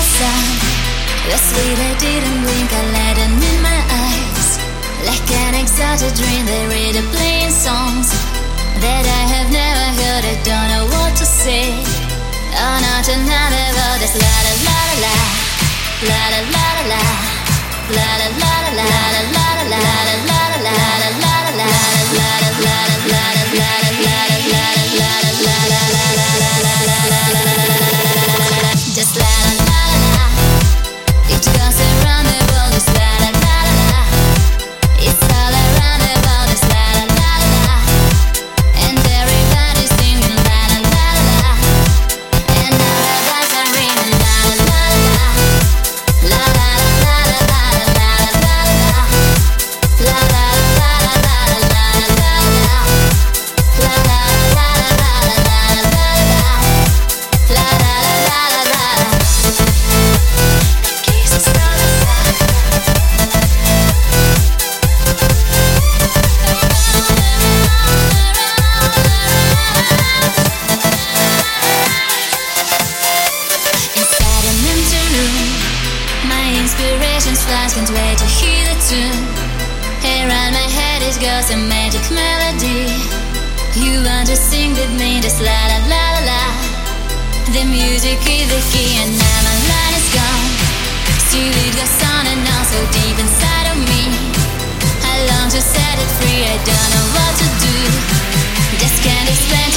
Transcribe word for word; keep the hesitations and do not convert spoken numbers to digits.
sun. The sweet I didn't blink, I let them in my eyes. Like an exotic dream, they read a playing songs that I have never heard, I don't know what to say. Oh, not another word, it's la la la la la, la la la la la, la la la la la, la la la la, la la la la, la la la la, la la la la, la la la. Just la la la la, it goes around the world, just la la la la. It's all around the world, just la la la la. And everybody's singing la la la la. And all the bells are ringing la la la la. La la la la la la la la la. La la la la la la la la la. La la la la la la la la la. La la la la la. Inside an empty room, my inspirations flash, can't wait to hear the tune. Around my head it goes a magic melody. You want to sing with me, just la la la la la. The music is the key and now my line is gone. Still it goes on and on so deep inside of me. I long to set it free, I don't know what to do. Just can't explain